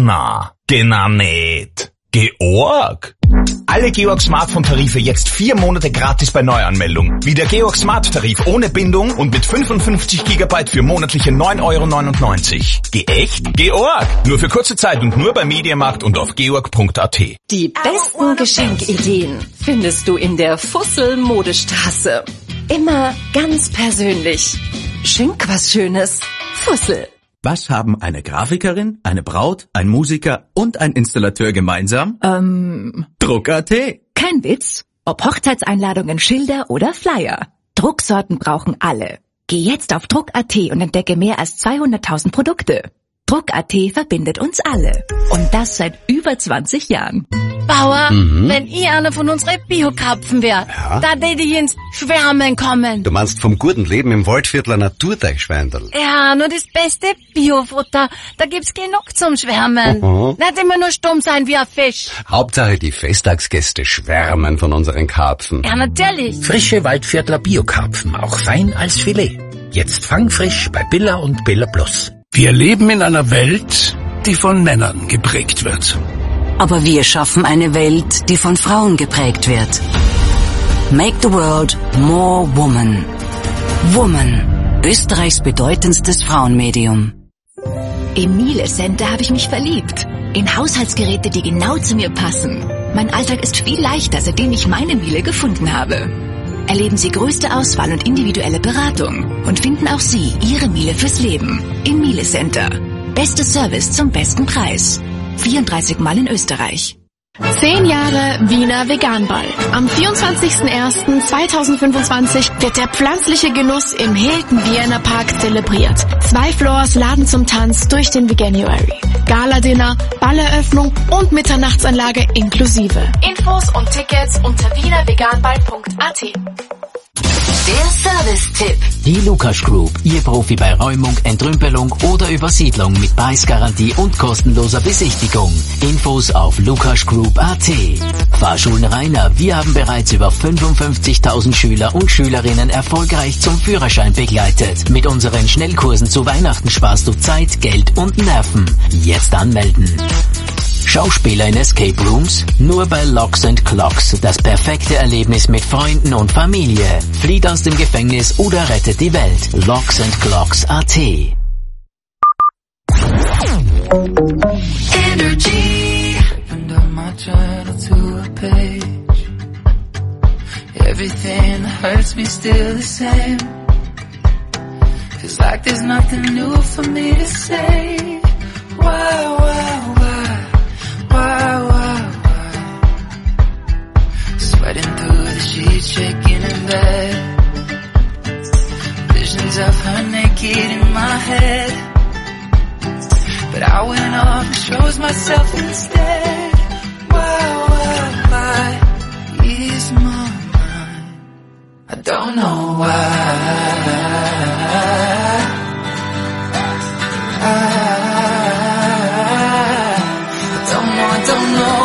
[SPEAKER 25] Genannet. Georg. Alle Georg Smartphone-Tarife jetzt 4 Monate gratis bei Neuanmeldung. Wie der Georg Smart-Tarif ohne Bindung und mit 55 GB für monatliche 9,99 €. Echt? Georg! Nur für kurze Zeit und nur bei Mediamarkt und auf georg.at.
[SPEAKER 10] Die besten Geschenkideen findest du in der Fussel-Modestraße. Immer ganz persönlich. Schenk was Schönes. Fussel.
[SPEAKER 26] Was haben eine Grafikerin, eine Braut, ein Musiker und ein Installateur gemeinsam? Druck.at.
[SPEAKER 18] Kein Witz. Ob Hochzeitseinladungen, Schilder oder Flyer. Drucksorten brauchen alle. Geh jetzt auf Druck.at und entdecke mehr als 200.000 Produkte. Druck.at verbindet uns alle. Und das seit über 20 Jahren.
[SPEAKER 21] Bauer, wenn ich einer von unseren Bio-Karpfen wär, da tät ich ins Schwärmen kommen.
[SPEAKER 27] Du meinst vom guten Leben im Waldviertler Naturteichschweindl.
[SPEAKER 21] Ja, nur das beste Biofutter, da gibt's genug zum Schwärmen. Nicht immer nur stumm sein wie ein Fisch.
[SPEAKER 27] Hauptsache die Festtagsgäste schwärmen von unseren Karpfen.
[SPEAKER 21] Ja, natürlich.
[SPEAKER 28] Frische Waldviertler Biokarpfen, auch fein als Filet. Jetzt fangfrisch bei Billa und Billa Plus.
[SPEAKER 29] Wir leben in einer Welt, die von Männern geprägt wird.
[SPEAKER 18] Aber wir schaffen eine Welt, die von Frauen geprägt wird. Make the world more woman. Woman. Österreichs bedeutendstes Frauenmedium. Im Miele Center habe ich mich verliebt. In Haushaltsgeräte, die genau zu mir passen. Mein Alltag ist viel leichter, seitdem ich meine Miele gefunden habe. Erleben Sie größte Auswahl und individuelle Beratung und finden auch Sie Ihre Miele fürs Leben im Miele Center. Bestes Service zum besten Preis. 34 Mal in Österreich.
[SPEAKER 21] 10 Jahre Wiener Veganball. Am 24.01.2025 wird der pflanzliche Genuss im Hilton Vienna Park zelebriert. 2 Floors laden zum Tanz durch den Veganuary. Gala-Dinner, Balleröffnung und Mitternachtsanlage inklusive. Infos und Tickets unter wienerveganball.at.
[SPEAKER 30] Der Service-Tipp.
[SPEAKER 31] Die Lukas Group, Ihr Profi bei Räumung, Entrümpelung oder Übersiedlung mit Preisgarantie und kostenloser Besichtigung. Infos auf lukasgroup.at. Fahrschulen Rainer, wir haben bereits über 55.000 Schüler und Schülerinnen erfolgreich zum Führerschein begleitet. Mit unseren Schnellkursen zu Weihnachten sparst du Zeit, Geld und Nerven. Jetzt anmelden. Schauspieler in Escape Rooms? Nur bei Locks & Clocks. Das perfekte Erlebnis mit Freunden und Familie. Flieht aus dem Gefängnis oder rettet die Welt. Locksandclocks.at.
[SPEAKER 8] Energy. Opened up my journal to a page. Everything that hurts me still the same. Feels like there's nothing new for me to say. Why? Sweating through the sheets, shaking in bed. Visions of her naked in my head. But I went off and chose myself instead. Why ease my mind? I don't know why. I don't know.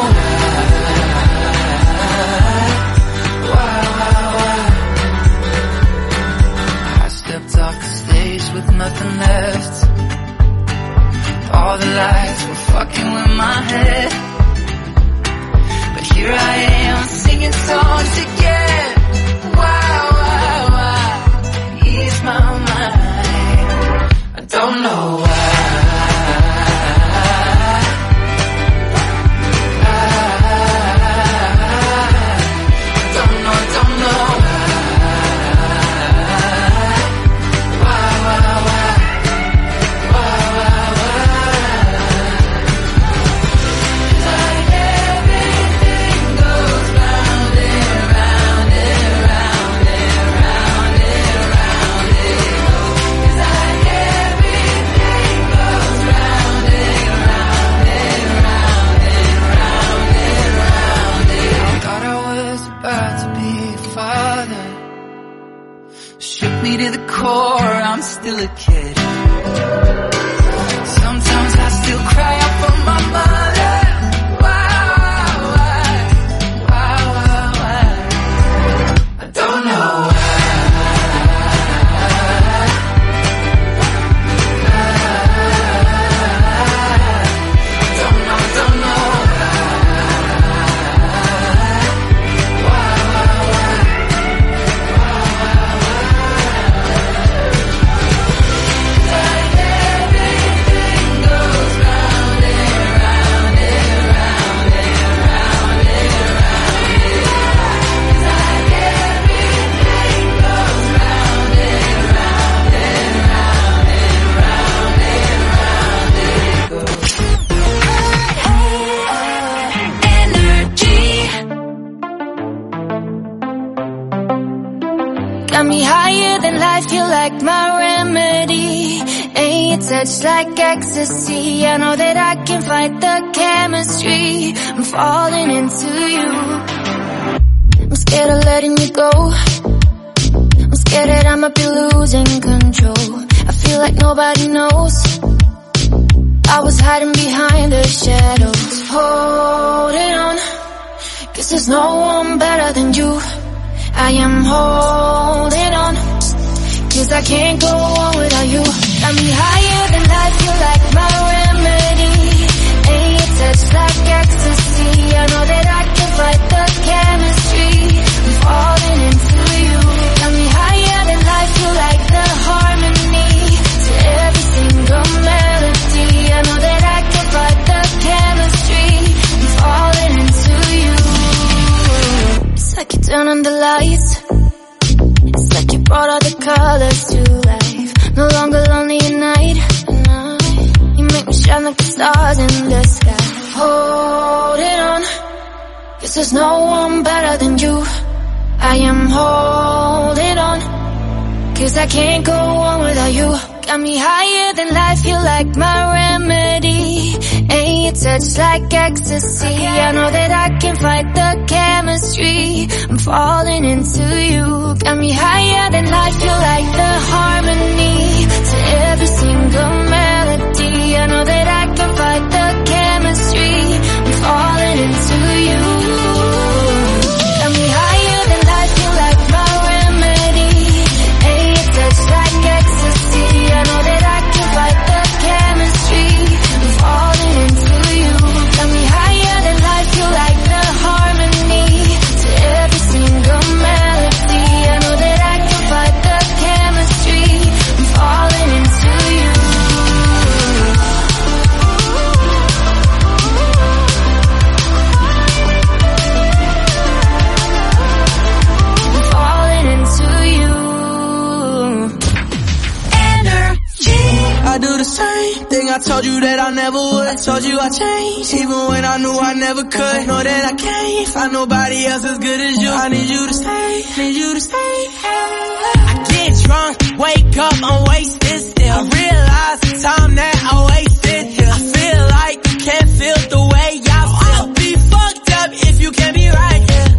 [SPEAKER 8] With nothing left. All the lights were fucking with my head. But here I am singing songs again. Why? Ease my mind. I don't know why. still a kid. Sometimes I still cry out for my mother. Why? I don't know why.
[SPEAKER 1] Got me higher than life, you're like my remedy. And your touch like ecstasy. I know that I can fight the chemistry. I'm falling into you. I'm scared of letting you go. I'm scared that I might be losing control. I feel like nobody knows. I was hiding behind the shadows. Holding on, 'cause there's no one better than you. I am holding on, 'cause I can't go on without you. Got me higher than life, you're like my remedy. And your touch like ecstasy. I know that I can fight the chemistry. I'm falling into you. Got me higher than life, you're like the harmony to every single melody. I know that I can fight the chemistry. I'm falling into you. It's like you turn on the lights. It's like you brought all the colors to life. No longer lonely at night. You make me shine like the stars in the sky. Hold it on, 'cause there's no one better than you. I am holding on, 'cause I can't go on without you. Got me higher than life, you're like my remedy. And your touch like ecstasy. I know that I can fight the chemistry. I'm falling into you. Got me higher than life, you're like the harmony to every single melody. I know that I can fight the chemistry. I'm falling into you. Got me higher than life, you're like my remedy. And your touch like ecstasy. I know that I can fight the chemistry. I'm falling into you. Got me higher than life, you're like the harmony to every single melody. I know that I can fight the chemistry. I'm falling into you. I'm falling into you. Energy.
[SPEAKER 8] I do the same thing I told you that I never would. I told you I changed, even when I knew I never could. Know that I can't find nobody else as good as you. I need you to stay, need you to stay. I get drunk, wake up, I'm wasted still. I realize the time that I wasted here. I feel like you can't feel the way I feel. I'll be fucked up if you can't be right here.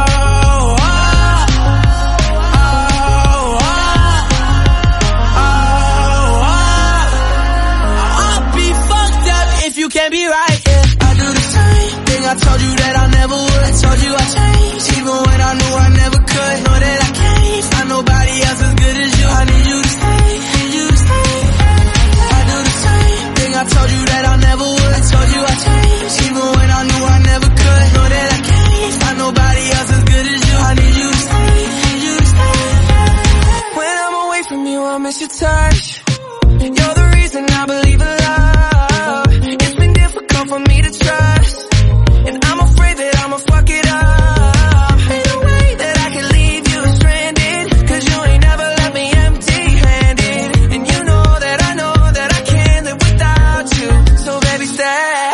[SPEAKER 8] You can't be right, yeah. I do the same thing I told you that I never would. I told you I changed, even when I knew I never could. Know that I can't find nobody else as good as you. I need you to stay, need you to stay. I do the same thing I told you that I never would. I told you I changed, even when I knew I never could. Know that I can't find nobody else as good as you. I need you to stay, need you to stay. When I'm away from you, I miss your touch. You're the reason I believe in love. For me to trust, and I'm afraid that I'ma fuck it up. Ain't no way that I can leave you stranded, 'cause you ain't never left me empty-handed. And you know that I can't live without you. So baby, stay.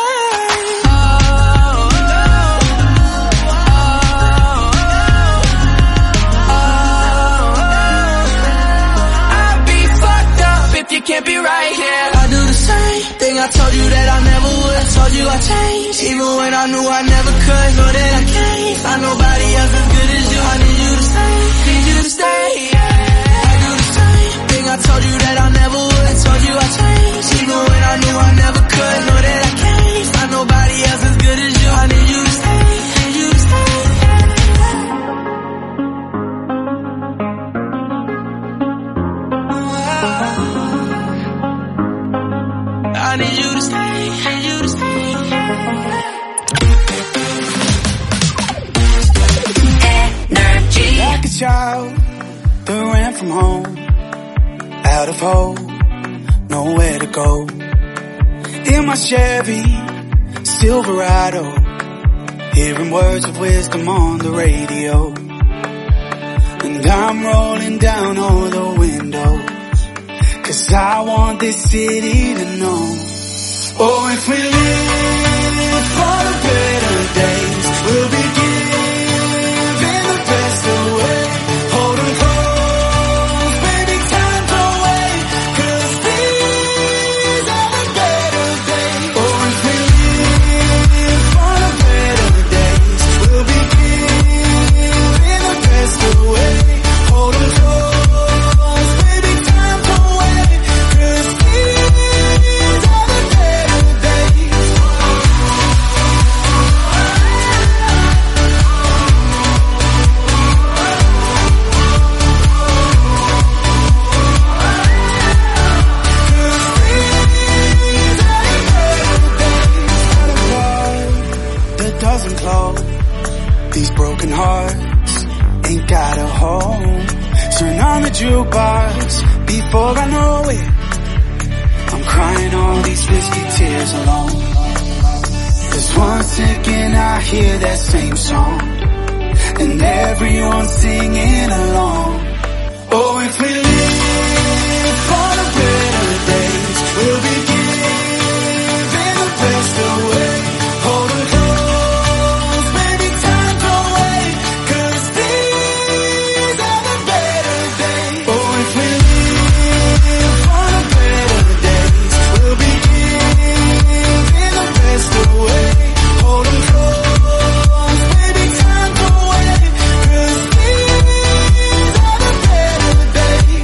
[SPEAKER 8] I'd be fucked up if you can't be right here. I do the same thing I told you that I never would. I told you I changed, even when I knew I never could. Know that I can't find nobody else as good as you. I need you to stay, need you to stay. I do the same thing I told told you that I never would. Told you I changed, even when I knew I never could. Know that I can't find nobody else as good as you. I need you to stay, need you to stay. I need you to stay, need you to stay.
[SPEAKER 2] Energy. Like a child that ran from home, out of hope, nowhere to go. In my Chevy Silverado, hearing words of wisdom on the radio. And I'm rolling down all the windows, 'cause I want this city to know. Oh, if we live for the better days, we'll be giving the best away. Hold 'em close, baby, time to wait, 'cause these are the better days. Oh, if we live for the better days, we'll be giving the best away. Hold 'em close, baby, time to wait, 'cause these are the better days. That doesn't close. These broken hearts ain't got a home. Turn on the jukebox before I know it. I'm crying all these risky tears alone. 'Cause one second I hear that same song, and everyone's singing along. Oh, if we live for the better days, we'll be giving the best away. Hold 'em close, baby, time to wait, 'cause these are the better days. Oh, if we live for the better days, we'll be giving the best away. Hold 'em close, baby, time to wait, 'cause these are the better days.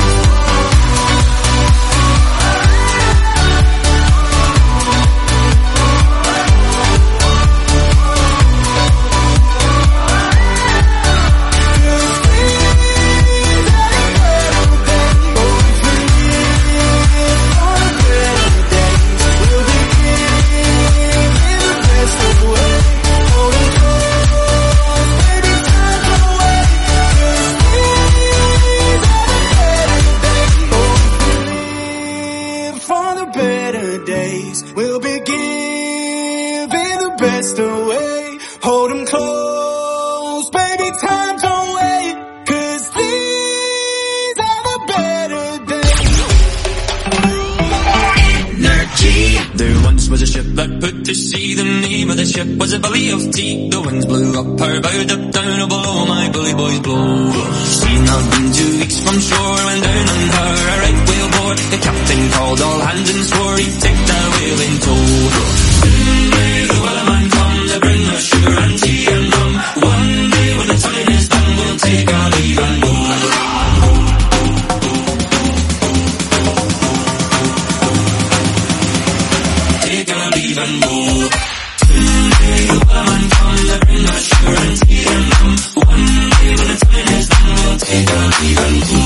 [SPEAKER 2] For the better days, we'll be giving the best away. Hold 'em close, baby, time to wait, 'cause these are the better days.
[SPEAKER 8] Energy.
[SPEAKER 4] There once was a ship that put to sea. The name of the ship was a Billy of Tea. The winds blew up her bow, up down below, my bully boys blow. She'd not been 2 weeks from shore when down on her a right whale bore. The captain called all hands and swore he'd take that whale in tow. Soon may the wellerman come to bring us sugar and tea and rum. One day when the time is done, we'll take our leave and go. Take our leave and go. Soon may the wellerman come to bring us sugar and tea and rum. One day when the time is done, we'll take our leave and go.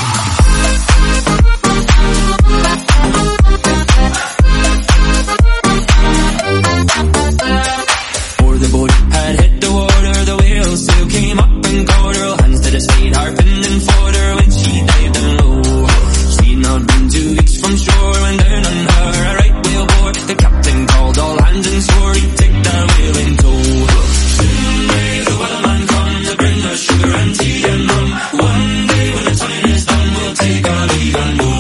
[SPEAKER 4] Before the boat had hit the water, the whale sail came up and caught her. Hands to the spade, harping and fought her when she dived down low. She'd not been 2 weeks from shore when down on her a right whale bore. The captain called all hands and swore he'd take that whale in tow. Soon may the wellerman come to bring us sugar and tea and rum. One day when the time is done, we'll take our leave and go.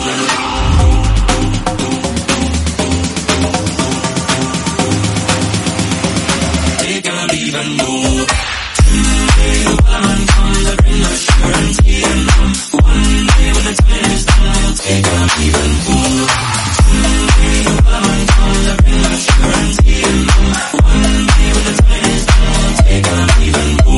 [SPEAKER 4] Take our leave and go. Soon may the wellerman come to bring us sugar and tea and rum. One day when the time is done, we'll take our leave and go. Soon may the wellerman come to bring us sugar and tea and rum. One day when the time is done, we'll take our leave and go.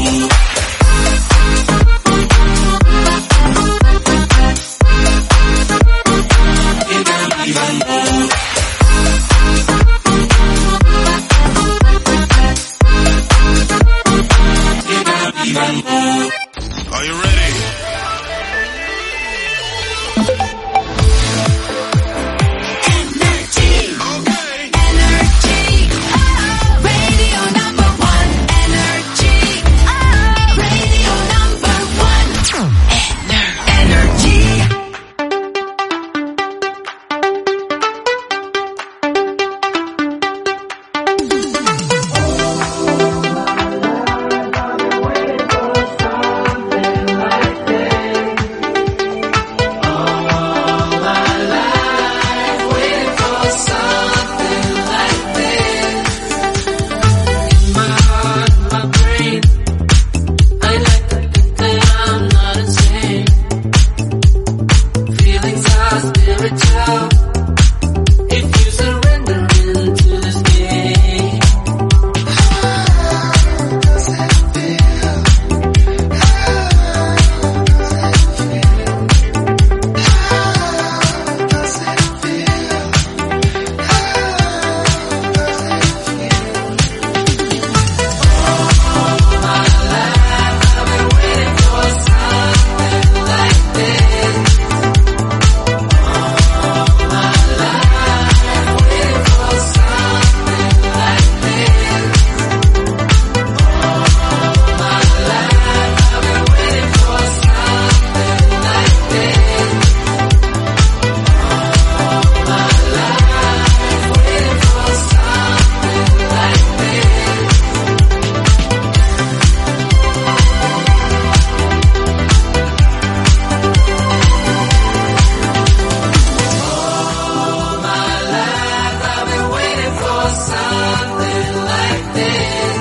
[SPEAKER 8] something like this.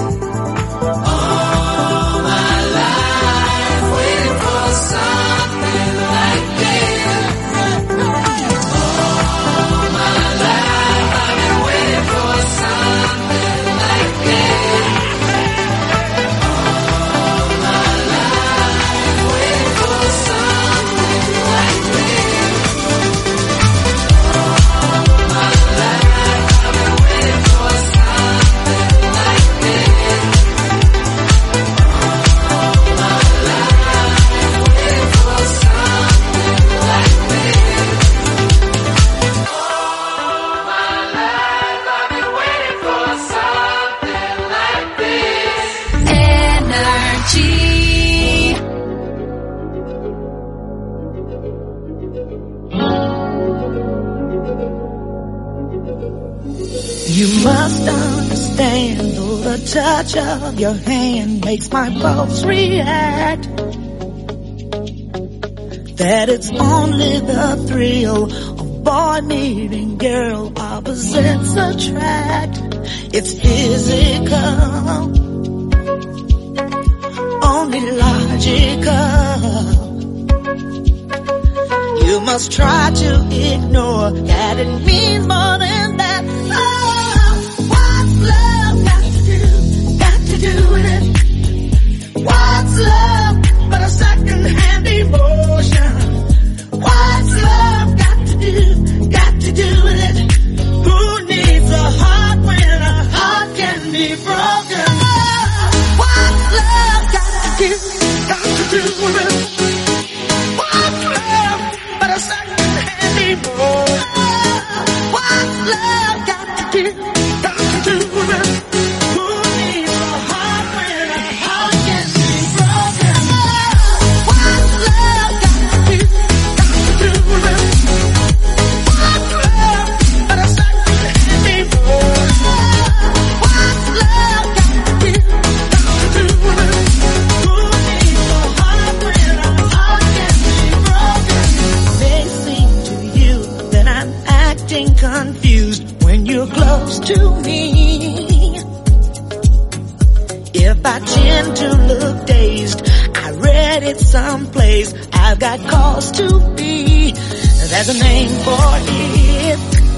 [SPEAKER 8] All my life waiting for something like this. All my life I've been waiting for something like this. All my life waiting for something like this. All my life I've been waiting for something like this. All my life waiting for something like this. All my life I've been waiting for something like this. Energy.
[SPEAKER 2] You must understand, though the touch of your hand makes my pulse react, that it's only the thrill of boy meeting girl opposites attract. It's physical, only logical. You must try to ignore that it means more than that. Oh, what's love got to do? Got to do with it. What's love but a second-hand emotion? What's love got to do? Got to do with it. Who needs a heart when a heart can be broken? Oh, what's love got to do? Got to do with it. What's love but a second-hand emotion? What's love got to do? Got to do with it. Who needs a heart when a heart can be broken? What's love got to do? Got to do with it. What's love but a second-hand emotion? What's love got to do? Got to do with it. Who needs a heart when a heart can be broken? May seem to you that I'm acting confused when you're close to me. If I tend to look dazed, I read it someplace. I've got cause to be. There's a name for it.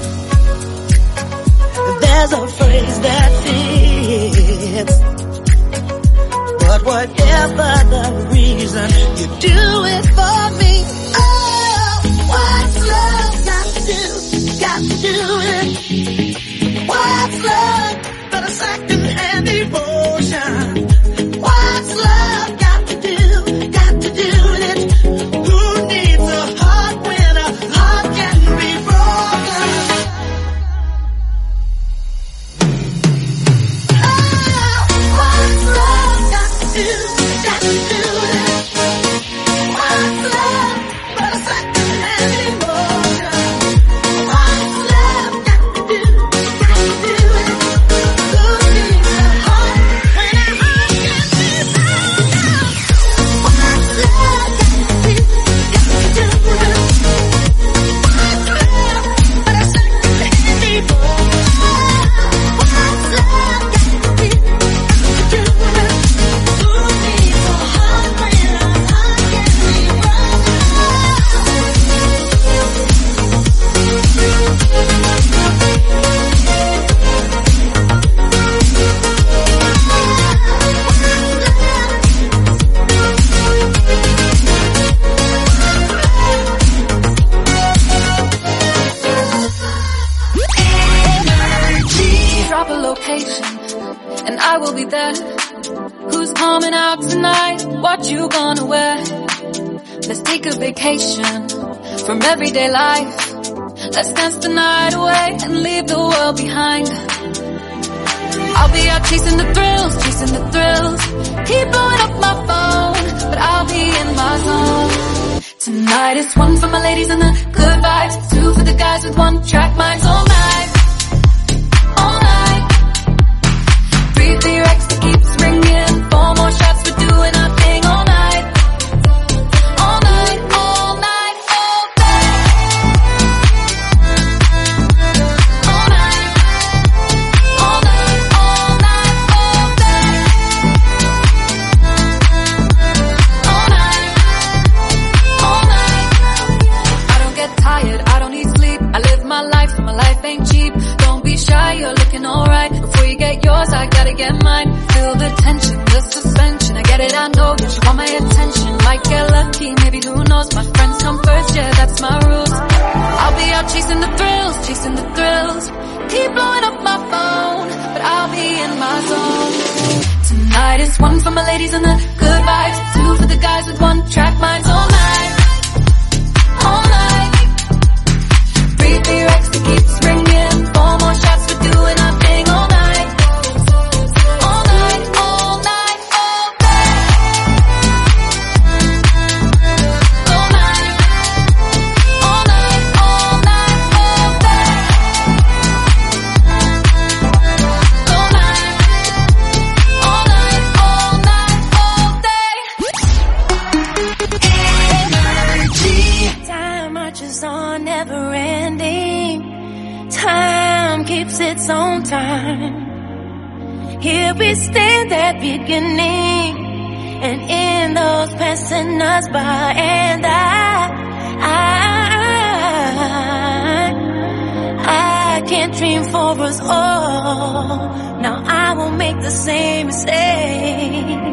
[SPEAKER 2] There's a phrase that fits. But whatever the reason, you do it for me. Oh, what's love got to do? Got to do it. What's love but a second-hand emotion? What's love got to do? Got to do with it. Who needs a heart when a heart can be broken? Oh, what's love got to do? Got to do with it. What's love but a second-hand emotion? What's love got to do? Got to do with it. Who needs a heart when a heart can be broken? What's love got to do? Got to do with it. What's love but a second-hand emotion? What's love got to do? Got to do with it. Who needs a heart when a heart can be
[SPEAKER 1] Drop a location, and I will be there. Who's coming out tonight? What you gonna wear? Let's take a vacation from everyday life. Let's dance the night away and leave the world behind. I'll be out chasing the thrills, chasing the thrills. Keep blowing up my phone, but I'll be in my zone. Tonight it's one for my ladies and the good vibes, two for the guys with one track minds all night. All night. Breathe the Rex that keeps ringing. 4 more shots, we're doing our thing all night. All night, all night, all day. All night. get yours, I gotta get mine. Feel the tension, the suspension. I get it, I know that you want my attention. Might get lucky, maybe who knows. My friends come first, yeah, that's my rules. I'll be out chasing the thrills, chasing the thrills. Keep blowing up my phone, but I'll be in my zone. Tonight is one for my ladies and the good vibes, two for the guys with one track minds. All night, all night. 3 Rex that keeps ringing, 4 more shots for doing our thing all night. All night, all night, all day. All night, all night, all night, all day. All night, all night, all night, all day. Energy. Time marches on, never ending. Time keeps its own time. Here we stand at beginning, and in those passing us by, and I can't dream for us all. Now I won't make the same mistake.